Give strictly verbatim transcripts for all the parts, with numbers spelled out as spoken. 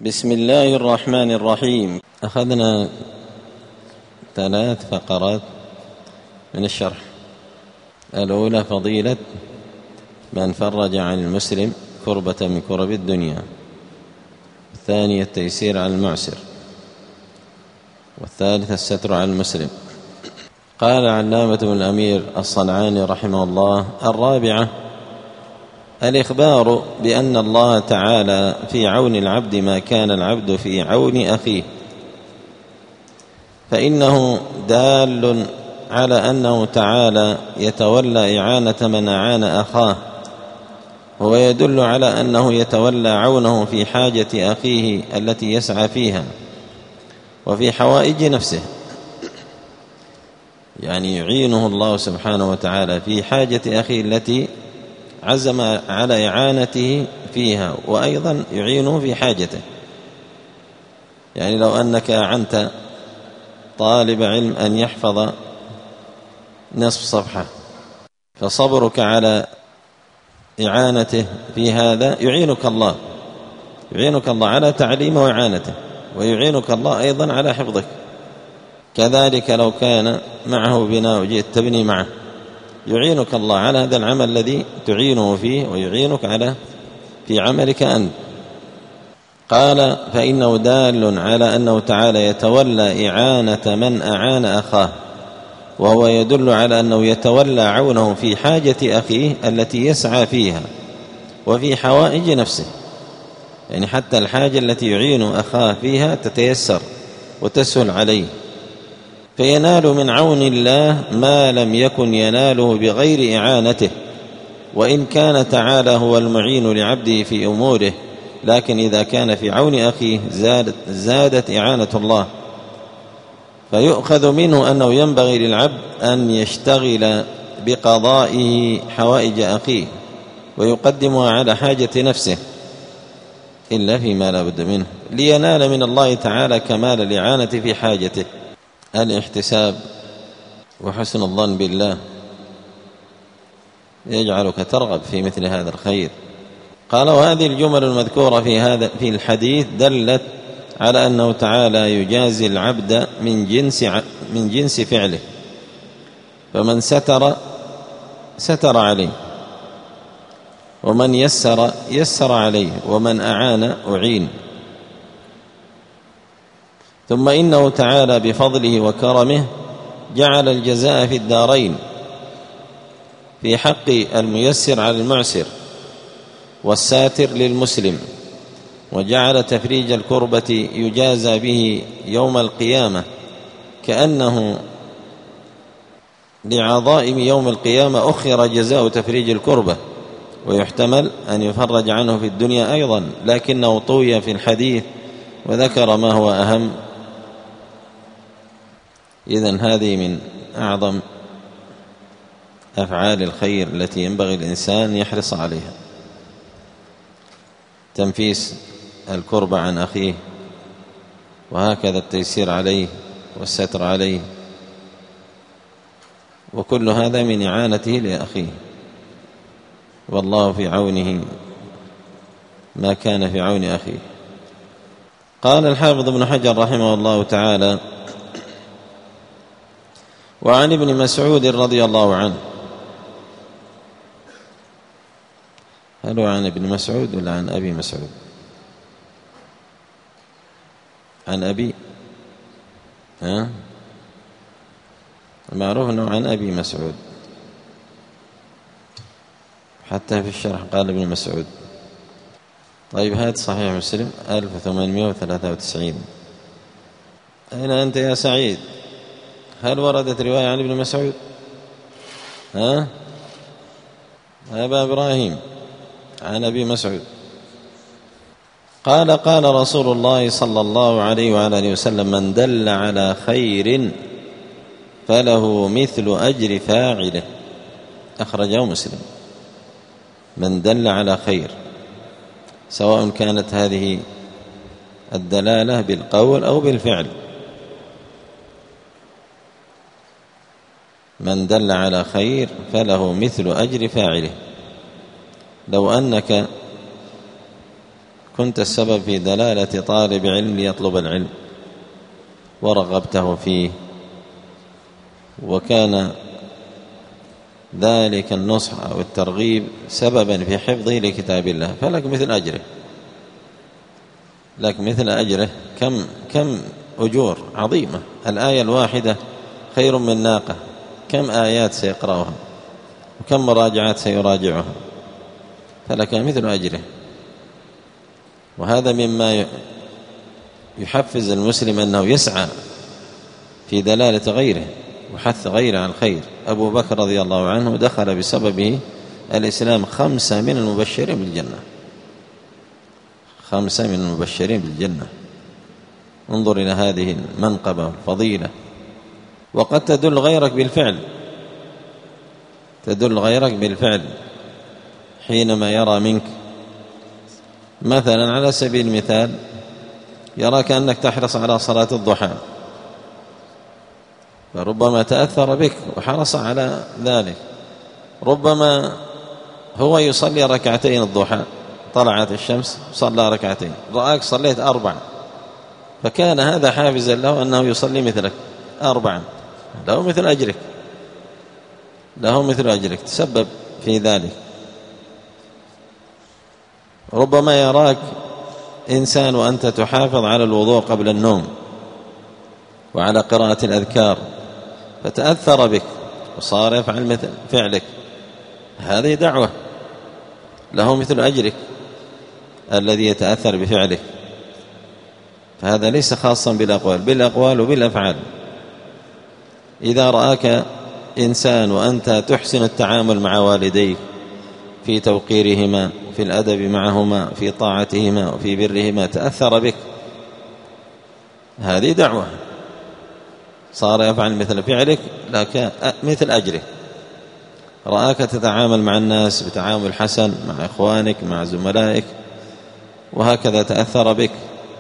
بسم الله الرحمن الرحيم. أخذنا ثلاث فقرات من الشرح. الأولى فضيلة من فرج عن المسلم كربة من كرب الدنيا، الثانية التيسير على المعسر، والثالثة الستر على المسلم. قال علامة ابن الأمير الصنعاني رحمه الله: الرابعة الإخبار بأن الله تعالى في عون العبد ما كان العبد في عون أخيه، فإنه دال على أنه تعالى يتولى إعانة من أعان أخاه، وهو يدل على أنه يتولى عونه في حاجة أخيه التي يسعى فيها وفي حوائج نفسه، يعني يعينه الله سبحانه وتعالى في حاجة أخيه التي عزم على إعانته فيها، وأيضا يعينه في حاجته. يعني لو أنك أعنت طالب علم أن يحفظ نصف صفحة، فصبرك على إعانته في هذا يعينك الله يعينك الله على تعليمه وإعانته، ويعينك الله أيضا على حفظك. كذلك لو كان معه بناء وجئت تبني معه، يعينك الله على هذا العمل الذي تعينه فيه، ويعينك على في عملك أنت. قال: فإنه دال على أنه تعالى يتولى إعانة من أعان أخاه، وهو يدل على أنه يتولى عونه في حاجة أخيه التي يسعى فيها وفي حوائج نفسه، يعني حتى الحاجة التي يعين أخاه فيها تتيسر وتسهل عليه، فينال من عون الله ما لم يكن يناله بغير إعانته، وإن كان تعالى هو المعين لعبده في أموره، لكن إذا كان في عون أخيه زادت, زادت إعانة الله. فيؤخذ منه أنه ينبغي للعبد أن يشتغل بقضائه حوائج أخيه ويقدمها على حاجة نفسه، إلا فيما لا بد منه، لينال من الله تعالى كمال الإعانة في حاجته. الاحتساب وحسن الظن بالله يجعلك ترغب في مثل هذا الخير. قال: وهذه الجمل المذكورة في هذا في الحديث دلت على أنه تعالى يجازي العبد من جنس من جنس فعله، فمن ستر ستر عليه، ومن يسر يسر عليه، ومن أعان أعين. ثم إنه تعالى بفضله وكرمه جعل الجزاء في الدارين في حق الميسر على المعسر والساتر للمسلم، وجعل تفريج الكربة يجازى به يوم القيامة، كأنه لعظائم يوم القيامة أخر جزاء تفريج الكربة، ويحتمل أن يفرج عنه في الدنيا أيضا، لكنه طوي في الحديث وذكر ما هو أهم. إذن هذه من أعظم أفعال الخير التي ينبغي الإنسان يحرص عليها، تنفيس الكرب عن أخيه، وهكذا التيسير عليه والستر عليه، وكل هذا من إعانته لأخيه، والله في عونه ما كان في عون أخيه. قال الحافظ ابن حجر رحمه الله تعالى: وعن ابن مسعود رضي الله عنه. هل هو عن ابن مسعود ولا عن أبي مسعود؟ عن أبي ها المعروف أنه عن أبي مسعود، حتى في الشرح قال ابن مسعود. طيب هات صحيح مسلم ألف وثمانمائة وثلاثة وتسعين. أين أنت يا سعيد؟ هل وردت رواية عن ابن مسعود؟ ها أبا إبراهيم عن أبي مسعود قال: قال رسول الله صلى الله عليه وعلى آله وسلم: من دل على خير فله مثل أجر فاعله. أخرجه مسلم. من دل على خير، سواء كانت هذه الدلالة بالقول أو بالفعل. من دل على خير فله مثل أجر فاعله. لو أنك كنت السبب في دلالة طالب علم ليطلب العلم ورغبته فيه، وكان ذلك النصح أو الترغيب سببا في حفظه لكتاب الله، فلك مثل أجره، لك مثل أجره. كم كم أجور عظيمة. الآية الواحدة خير من ناقة، كم آيات سيقرأها وكم مراجعات سيراجعها، فلك مثل أجره. وهذا مما يحفز المسلم أنه يسعى في دلالة غيره وحث غيره على الخير. أبو بكر رضي الله عنه دخل بسببه الإسلام خمسة من المبشرين بالجنة، خمسة من المبشرين بالجنة. انظر إلى هذه المنقبة والفضيلة. وقد تدل غيرك بالفعل، تدل غيرك بالفعل حينما يرى منك مثلا، على سبيل المثال، يراك أنك تحرص على صلاة الضحى، فربما تأثر بك وحرص على ذلك. ربما هو يصلي ركعتين الضحى، طلعت الشمس صلى ركعتين، رآك صليت أربع، فكان هذا حافزا له أنه يصلي مثلك أربعا، له مثل أجرك، له مثل أجرك، تسبب في ذلك. ربما يراك إنسان وأنت تحافظ على الوضوء قبل النوم وعلى قراءة الأذكار، فتأثر بك وصار يفعل مثل فعلك، هذه دعوة، له مثل أجرك الذي يتأثر بفعلك. فهذا ليس خاصا بالأقوال، بالأقوال وبالأفعال. إذا رآك إنسان وأنت تحسن التعامل مع والديك في توقيرهما، في الأدب معهما، في طاعتهما وفي برهما، تأثر بك، هذه دعوة، صار يفعل مثل فعلك لك مثل أجره. رآك تتعامل مع الناس بتعامل حسن، مع إخوانك، مع زملائك، وهكذا تأثر بك.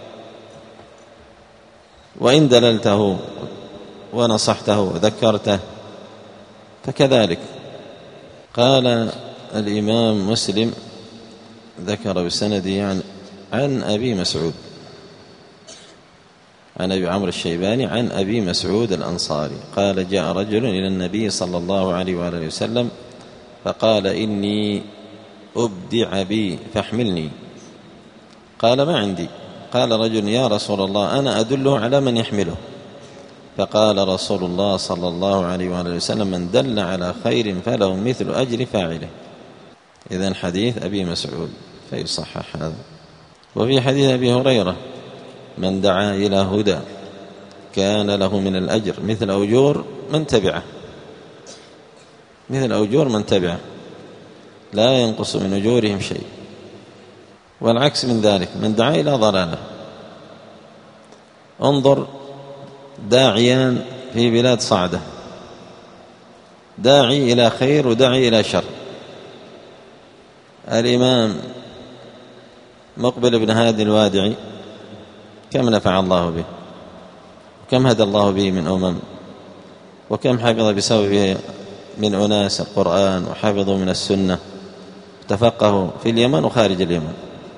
وإن دللته ونصحته وذكرته فكذلك. قال الإمام مسلم ذكر بسنده عن, عن أبي مسعود، عن أبي عمرو الشيباني عن أبي مسعود الأنصاري قال: جاء رجل إلى النبي صلى الله عليه وآله وسلم فقال: إني أبدع بي فاحملني. قال: ما عندي. قال رجل: يا رسول الله أنا أدله على من يحمله. فقال رسول الله صلى الله عليه وآله وسلم: من دل على خير فله مثل أجر فاعله. إذن حديث أبي مسعود فيصحح هذا. وفي حديث أبي هريرة: من دعا إلى هدى كان له من الأجر مثل أجور من تبعه، مثل أجور من تبعه لا ينقص من أجورهم شيء. والعكس من ذلك، من دعا إلى ضلالة. انظر داعيان في بلاد صعدة، داعي إلى خير وداعي إلى شر. الإمام مقبل بن هادي الوادعي كم نفع الله به، وكم هدى الله به من أمم، وكم حفظ بسببه من أناس القرآن وحفظوا من السنة، تفقهوا في اليمن وخارج اليمن،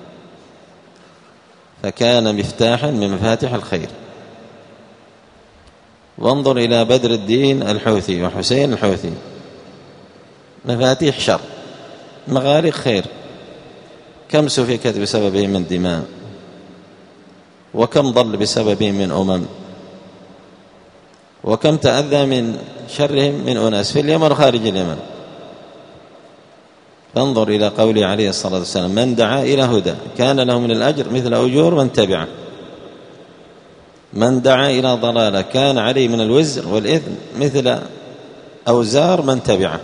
فكان مفتاحا من مفاتيح الخير. وانظر إلى بدر الدين الحوثي وحسين الحوثي، مفاتيح شر، مغاليق خير، كم سفكت بسببه من دماء، وكم ضل بسببه من أمم، وكم تأذى من شرهم من أناس في اليمن وخارج اليمن. فانظر إلى قوله عليه الصلاة والسلام: من دعا إلى هدى كان له من الأجر مثل أجور من تبعه، من دعا إلى ضلالة كان عليه من الوزر والإثم مثل أوزار من تبعه.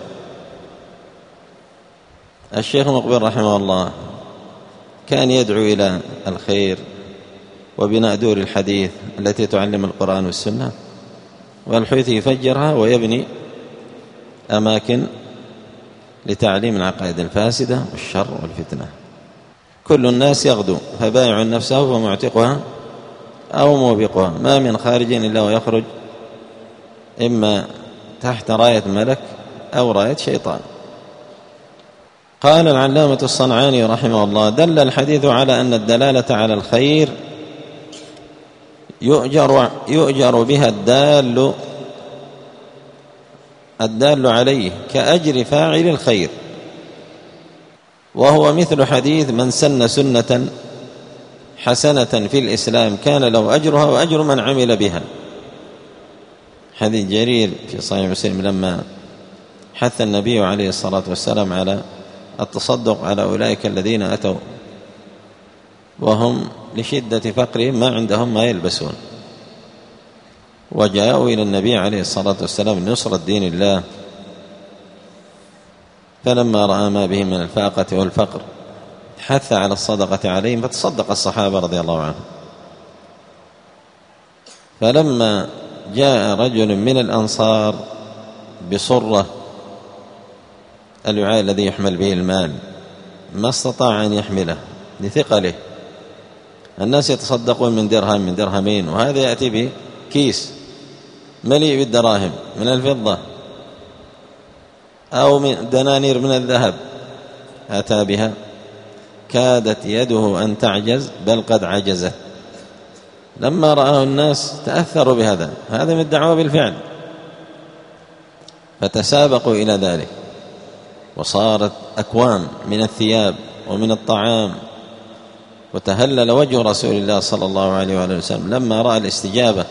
الشيخ مقبل رحمه الله كان يدعو إلى الخير وبناء دور الحديث التي تعلم القرآن والسنة، والحوثي يفجرها ويبني أماكن لتعليم العقائد الفاسدة والشر والفتنة. كل الناس يغدو فبايع نفسه ومعتقها أو موبقها، ما من خارج إلا ويخرج إما تحت راية ملك أو راية شيطان. قال العلامة الصنعاني رحمه الله: دل الحديث على أن الدلالة على الخير يؤجر, يؤجر بها الدال الدال عليه كأجر فاعل الخير، وهو مثل حديث: من سن سنة حسنة في الإسلام كان له أجرها وأجر من عمل بها. حديث جرير في صحيح مسلم لما حث النبي عليه الصلاة والسلام على التصدق على أولئك الذين أتوا وهم لشدة فقرهم ما عندهم ما يلبسون، وجاءوا إلى النبي عليه الصلاة والسلام لنصرة دين الله، فلما رأى ما بهم من الفاقة والفقر حث على الصدقة عليهم، فتصدق الصحابة رضي الله عنهم. فلما جاء رجل من الأنصار بصرة الوعاء الذي يحمل به المال ما استطاع أن يحمله لثقله، الناس يتصدقون من درهم من درهمين، وهذا يأتي بكيس مليء بالدراهم من الفضة أو من دنانير من الذهب أتى بها، كادت يده أن تعجز بل قد عجزت. لما رآه الناس تأثروا بهذا، هذا من الدعوة بالفعل، فتسابقوا إلى ذلك، وصارت أكوام من الثياب ومن الطعام، وتهلل وجه رسول الله صلى الله عليه وآله وسلم لما رأى الاستجابة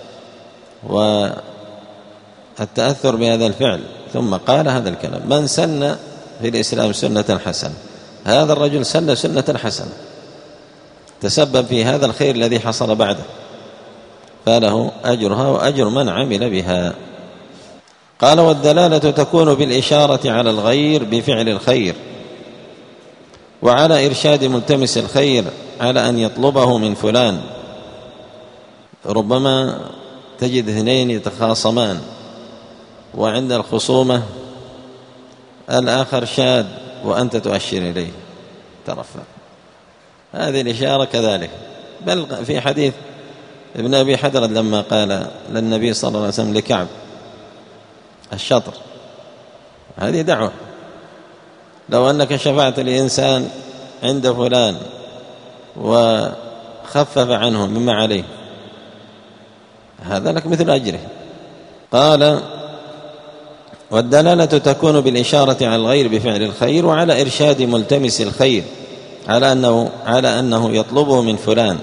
والتأثر بهذا الفعل، ثم قال هذا الكلام: من سن في الإسلام سنة حسنة. هذا الرجل سن سنة حسنة، تسبب في هذا الخير الذي حصل بعده، فله أجرها وأجر من عمل بها. قال: والدلالة تكون بالإشارة على الغير بفعل الخير، وعلى إرشاد ملتمس الخير على أن يطلبه من فلان. ربما تجد اثنين يتخاصمان، وعند الخصومة الآخر شاد وأنت تؤشر إليه ترفع، هذه الإشارة كذلك. بل في حديث ابن أبي حدرد لما قال للنبي صلى الله عليه وسلم لكعب الشطر، هذه دعوة. لو أنك شفعت لإنسان عند فلان وخفف عنه مما عليه، هذا لك مثل أجره. قال: والدلالة تكون بالإشارة على الغير بفعل الخير، وعلى إرشاد ملتمس الخير على أنه, على أنه يطلبه من فلان.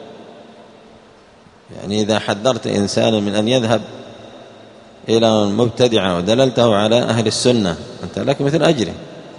يعني إذا حذرت إنسانا من أن يذهب إلى مبتدعة ودللته على أهل السنة، أنت لك مثل أجره.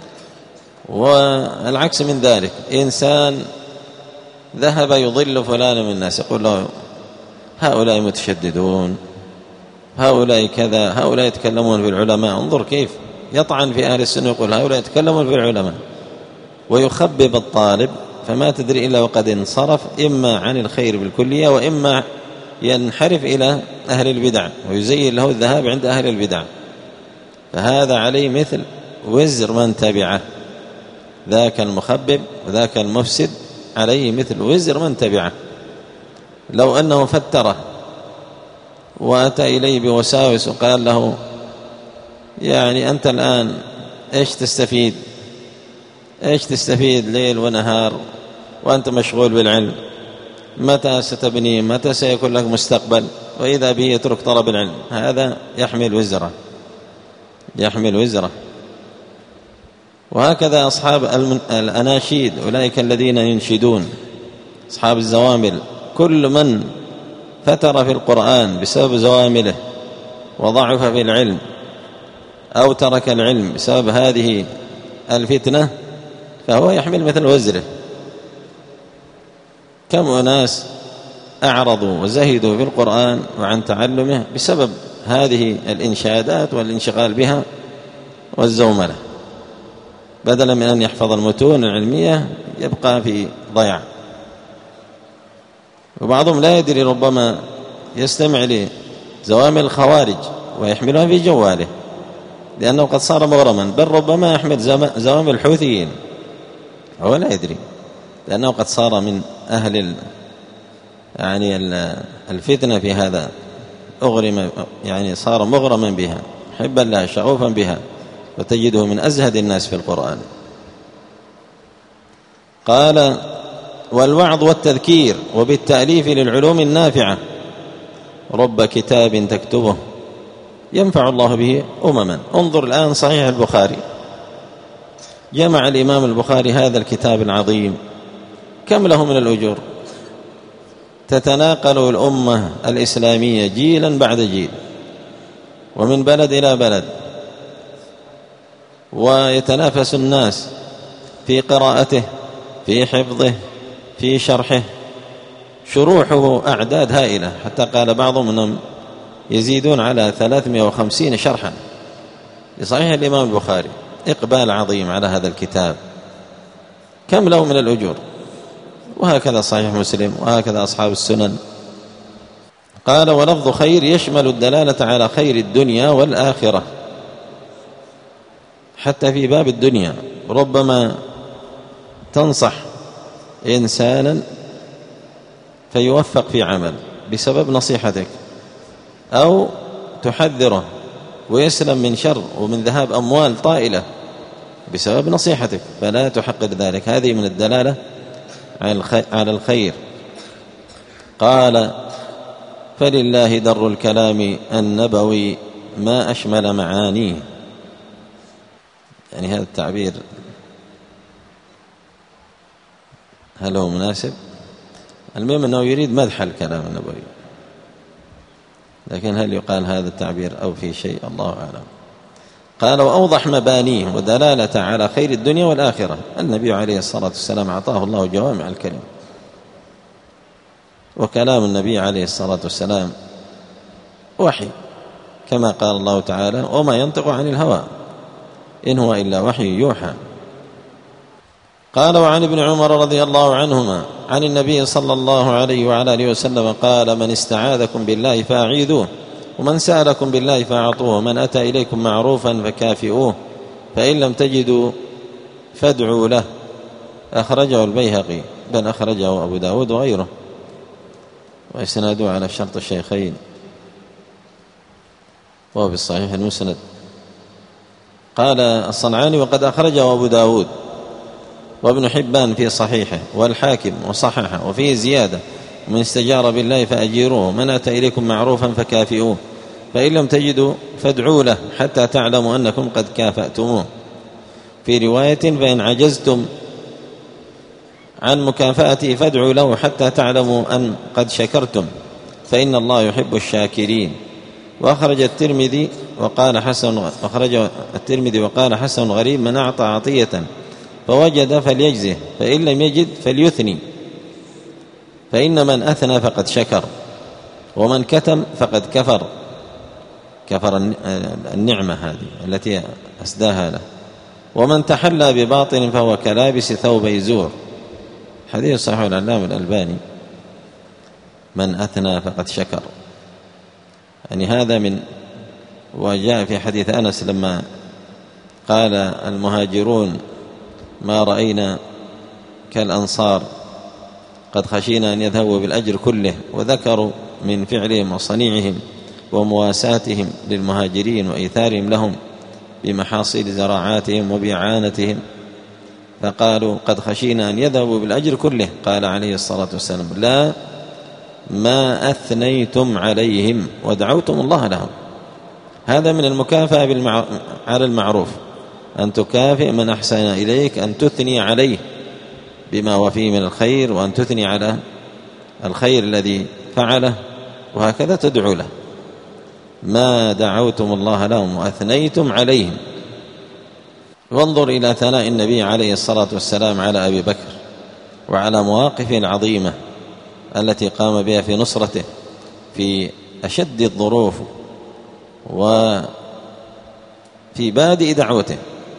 والعكس من ذلك، إنسان ذهب يضل فلانا من الناس، يقول له هؤلاء متشددون، هؤلاء كذا، هؤلاء يتكلمون في العلماء. انظر كيف يطعن في أهل السنة، يقول هؤلاء يتكلمون في العلماء، ويخبب الطالب، فما تدري إلا وقد انصرف إما عن الخير بالكلية، وإما ينحرف إلى أهل البدع ويزين له الذهاب عند أهل البدع. فهذا عليه مثل وزر من تبعه، ذاك المخبب وذاك المفسد عليه مثل وزر من تبعه. لو أنه فتره وأتى إليه بوساوس وقال له يعني أنت الآن إيش تستفيد إيش تستفيد ليل ونهار وأنت مشغول بالعلم، متى ستبني، متى سيكون لك مستقبل، وإذا به يترك طلب العلم، هذا يحمل وزره يحمل وزره. وهكذا أصحاب الأناشيد، أولئك الذين ينشدون، أصحاب الزوامل، كل من فتر في القرآن بسبب زوامله وضعف في العلم أو ترك العلم بسبب هذه الفتنة، فهو يحمل مثل وزره. كم أناس أعرضوا وزهدوا في القرآن وعن تعلمه بسبب هذه الإنشادات والانشغال بها والزوملة، بدلا من أن يحفظ المتون العلمية يبقى في ضياع. وبعضهم لا يدري، ربما يستمع لزوامل الخوارج ويحملها في جواله لأنه قد صار مغرما، بل ربما يحمل زوامل الحوثيين هو لا يدري، لأنه قد صار من أهل يعني الفتنة في هذا، أغرم يعني صار مغرما بها، حبا لها شغوفا بها، وتجده من أزهد الناس في القرآن. قال: والوعظ والتذكير وبالتأليف للعلوم النافعة، رب كتاب تكتبه ينفع الله به أمما. انظر الآن صحيح البخاري، جمع الإمام البخاري هذا الكتاب العظيم، كم له من الأجور؟ تتناقل الأمة الإسلامية جيلا بعد جيل ومن بلد إلى بلد، ويتنافس الناس في قراءته، في حفظه، في شرحه. شروحه أعداد هائلة، حتى قال بعضهم أنهم يزيدون على ثلاثمائة وخمسين شرحا لصحيح الإمام البخاري. إقبال عظيم على هذا الكتاب، كم له من الأجور. وهكذا صحيح مسلم، وهكذا أصحاب السنن. قال: ولفظ خير يشمل الدلالة على خير الدنيا والآخرة. حتى في باب الدنيا ربما تنصح إنسانا فيوفق في عمل بسبب نصيحتك، أو تحذره ويسلم من شر ومن ذهاب أموال طائلة بسبب نصيحتك، فلا تحقر ذلك. هذه من الدلالة على الخير. قال: فلله در الكلام النبوي ما أشمل معانيه. يعني هذا التعبير هل هو مناسب؟ المهم أنه يريد مدح الكلام النبوي، لكن هل يقال هذا التعبير أو في شيء؟ الله أعلم. قال: وأوضح مبانيه ودلالة على خير الدنيا والآخرة. النبي عليه الصلاة والسلام أعطاه الله جوامع الكلم، وكلام النبي عليه الصلاة والسلام وحي، كما قال الله تعالى: وما ينطق عن الهوى إن هو إلا وحي يوحى. قال: وعن ابن عمر رضي الله عنهما عن النبي صلى الله عليه وعلى آله وسلم قال: من استعاذكم بالله فأعيذوه، ومن سألكم بالله فأعطوه، ومن أتى إليكم معروفا فكافئوه، فإن لم تجدوا فادعوا له. أخرجه البيهقي، بل أخرجه أبو داود وغيره، وإسناده على شرط الشيخين، وهو بالصحيح المسند. قال الصنعاني: وقد أخرجه أبو داود وابن حبان في صحيحه، والحاكم وصححه، وفيه زيادة: من استجار بالله فأجيروه، من أتى إليكم معروفا فكافئوه، فإن لم تجدوا فادعوا له حتى تعلموا أنكم قد كافأتموه. في رواية: فإن عجزتم عن مكافأته فادعوا له حتى تعلموا أن قد شكرتم، فإن الله يحب الشاكرين. وأخرج الترمذي وقال حسن أخرج الترمذي وقال حسن غريب: من أعطى عطية فوجد فليجزه، فإن لم يجد فليثني، فإن من أثنى فقد شكر، ومن كتم فقد كفر كفر النعمة هذه التي أسداها له، ومن تحلى بباطل فهو كلابس ثوب يزور. حديث صحيح العلامة الألباني: من أثنى فقد شكر. يعني هذا من، وجاء في حديث أنس لما قال المهاجرون: ما رأينا كالأنصار، قد خشينا أن يذهبوا بالأجر كله، وذكروا من فعلهم وصنيعهم ومواساتهم للمهاجرين وإيثارهم لهم بمحاصيل زراعاتهم وبإعانتهم، فقالوا: قد خشينا أن يذهبوا بالأجر كله. قال عليه الصلاة والسلام: لا، ما أثنيتم عليهم ودعوتم الله لهم. هذا من المكافأة بالمع... على المعروف، أن تكافئ من أحسن إليك، أن تثني عليه بما وفيه من الخير، وأن تثني على الخير الذي فعله، وهكذا تدعو له. ما دعوتم الله لهم وأثنيتم عليهم. وانظر إلى ثناء النبي عليه الصلاة والسلام على أبي بكر، وعلى مواقفه العظيمة التي قام بها في نصرته في أشد الظروف وفي بادئ دعوته.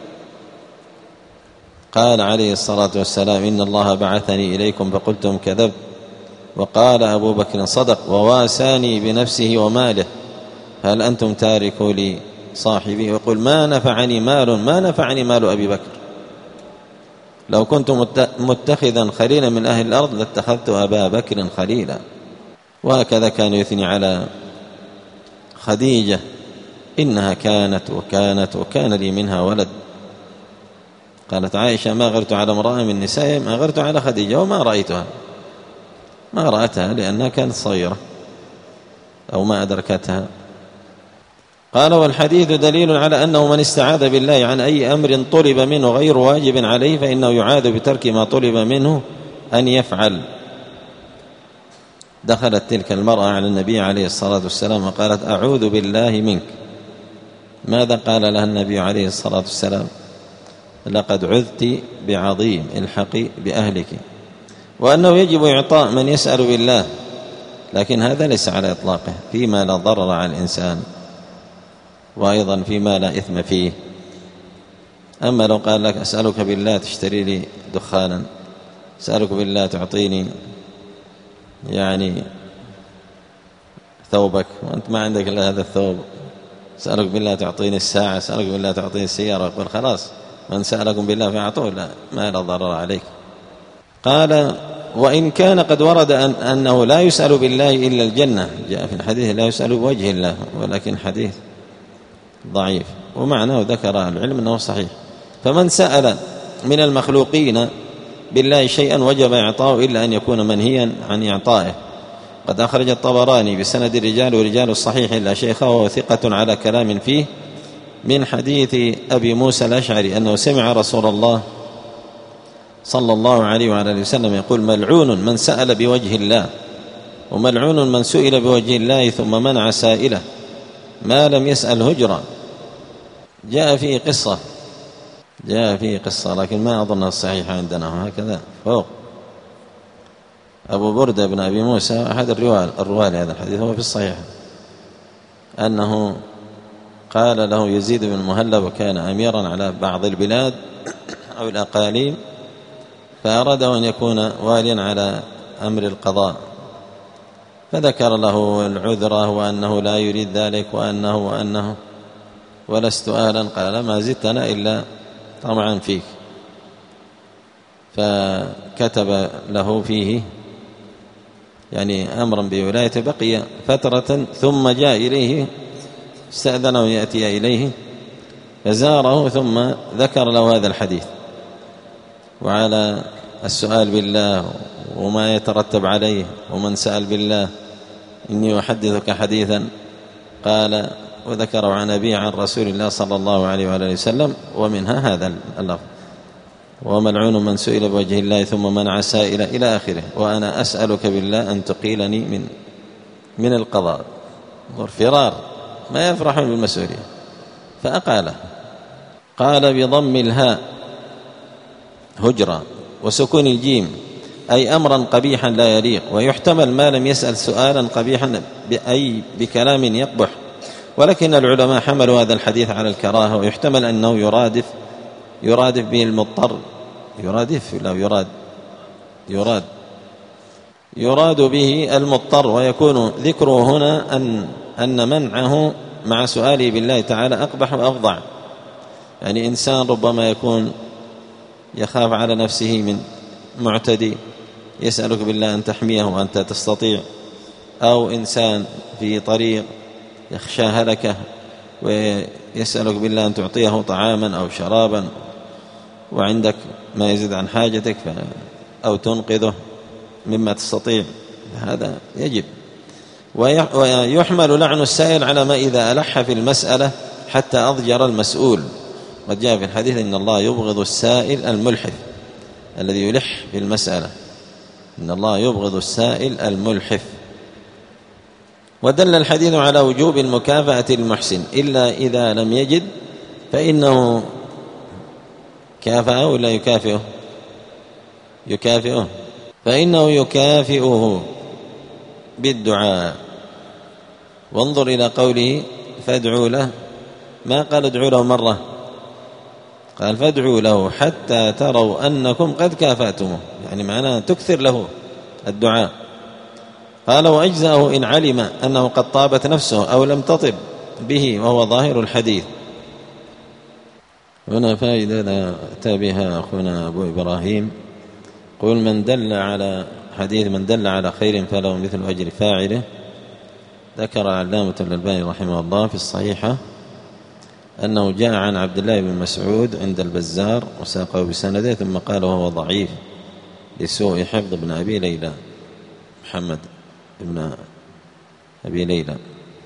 قال عليه الصلاة والسلام: إن الله بعثني إليكم فقلتم كذبت. وقال أبو بكر: صدق، وواساني بنفسه وماله، هل أنتم تاركوا لي صاحبي؟ ويقول: ما نفعني مال ما نفعني مال أبي بكر، لو كنت متخذا خليلا من أهل الأرض لاتخذت أبا بكر خليلا. وهكذا كان يثني على خديجة: إنها كانت وكانت وكان لي منها ولد. قالت عائشة: ما غرت على امرأة من نسائهم ما غرت على خديجة، وما رأيتها، ما رأتها لأنها كانت صغيرة أو ما أدركتها. قال: والحديث دليل على أنه من استعاذ بالله عن أي أمر طلب منه غير واجب عليه فإنه يعاذ بترك ما طلب منه أن يفعل. دخلت تلك المرأة على النبي عليه الصلاة والسلام وقالت: أعوذ بالله منك. ماذا قال لها النبي عليه الصلاة والسلام؟ لقد عذت بعظيم، الحقي بأهلك. وأنه يجب إعطاء من يسأل بالله، لكن هذا ليس على إطلاقه، فيما لا ضرر على الإنسان، وأيضا فيما لا إثم فيه. أما لو قال لك: أسألك بالله تشتري لي دخانا، أسألك بالله تعطيني يعني ثوبك وأنت ما عندك إلا هذا الثوب، أسألك بالله تعطيني الساعة، أسألك بالله تعطيني السيارة، يقول: خلاص من سألكم بالله فأعطوه، لا، ما لا ضرر عليك. قال: وإن كان قد ورد أن أنه لا يسأل بالله إلا الجنة، جاء في الحديث لا يسأل بوجه الله، ولكن حديث ضعيف، ومعناه ذكر العلم أنه صحيح. فمن سأل من المخلوقين بالله شيئا وجب إعطاؤه إلا أن يكون منهيا عن إعطائه. قد أخرج الطبراني بسند الرجال ورجال الصحيح إلا شيخه وهو ثقة على كلام فيه من حديث أبي موسى الأشعري أنه سمع رسول الله صلى الله عليه وعلى آله وسلم يقول: ملعون من سأل بوجه الله، وملعون من سئل بوجه الله ثم منع سائله ما لم يسأل هجرا. جاء فيه قصة جاء فيه قصة لكن ما أظنها الصحيحة عندنا، هكذا فوق. أبو بردة بن أبي موسى أحد الرواة لهذا الحديث، هو في الصحيح، أنه قال له يزيد بن المهلب وكان أميرا على بعض البلاد أو الأقاليم، فأراد أن يكون واليا على أمر القضاء، فذكر له العذرة وأنه لا يريد ذلك وأنه وأنه ولست أهلا. قال: ما زدتنا إلا طمعا فيك. فكتب له فيه يعني أمرا بولايته، بقي فترة ثم جاء إليه، استأذنه يأتي إليه فزاره، ثم ذكر له هذا الحديث وعلى السؤال بالله وما يترتب عليه، ومن سأل بالله إني أحدثك حديثا، قال وذكره عن أبي عن رسول الله صلى الله عليه وآله وسلم، ومنها هذا اللفظ: وملعون من سئل بوجه الله ثم منع سائلا، إلى آخره. وأنا أسألك بالله أن تقيلني من من القضاء. فرار، ما يفرحون بالمسؤولية، فأقاله. قال: بضم الهاء هجرة وسكون الجيم، أي أمرا قبيحا لا يليق، ويحتمل ما لم يسأل سؤالا قبيحا أي بكلام يقبح، ولكن العلماء حملوا هذا الحديث على الكراهة، ويحتمل أنه يرادف يرادف به المضطر، يرادف لا يراد يراد يراد به المضطر، ويكون ذكره هنا أن أن منعه مع سؤاله بالله تعالى أقبح وأفظع. يعني إنسان ربما يكون يخاف على نفسه من معتدي، يسألك بالله أن تحميه وأنت تستطيع، أو إنسان في طريق يخشى هلكه ويسألك بالله أن تعطيه طعاما أو شرابا وعندك ما يزيد عن حاجتك أو تنقذه مما تستطيع، هذا يجب. ويحمل لعن السائل على ما إذا ألح في المسألة حتى أضجر المسؤول. قد جاء في الحديث: إن الله يبغض السائل الملحف الذي يلح في المسألة، إن الله يبغض السائل الملحف. ودل الحديث على وجوب المكافأة المحسن، إلا إذا لم يجد فإنه كافأه ولا يكافئه يكافئه فإنه يكافئه بالدعاء. وانظر إلى قوله: فادعوا له، ما قال ادعوا له مرة، قال فادعوا له حتى تروا أنكم قد كافأتموه، يعني معناه تكثر له الدعاء. قال: وأجزأه إن علم أنه قد طابت نفسه أو لم تطب به، وهو ظاهر الحديث. هنا فائدة أتى بها أخونا أبو إبراهيم، قل من دل على حديث من دل على خير فله مثل أجر فاعله. ذكر علامة الألباني رحمه الله في الصحيحة أنه جاء عن عبد الله بن مسعود عند البزار وساقه بسنده ثم قال وهو ضعيف لسوء حفظ ابن أبي ليلى، محمد ابن أبي ليلى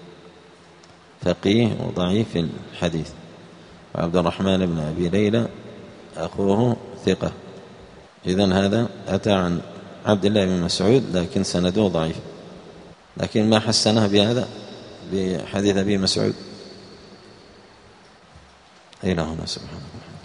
فقيه وضعيف في الحديث، وعبد الرحمن بن أبي ليلى أخوه ثقة. إذن هذا أتى عن عبد الله بن مسعود لكن سنده ضعيف، لكن ما حسنه بهذا بحديث أبي مسعود. إلى هنا سبحانه.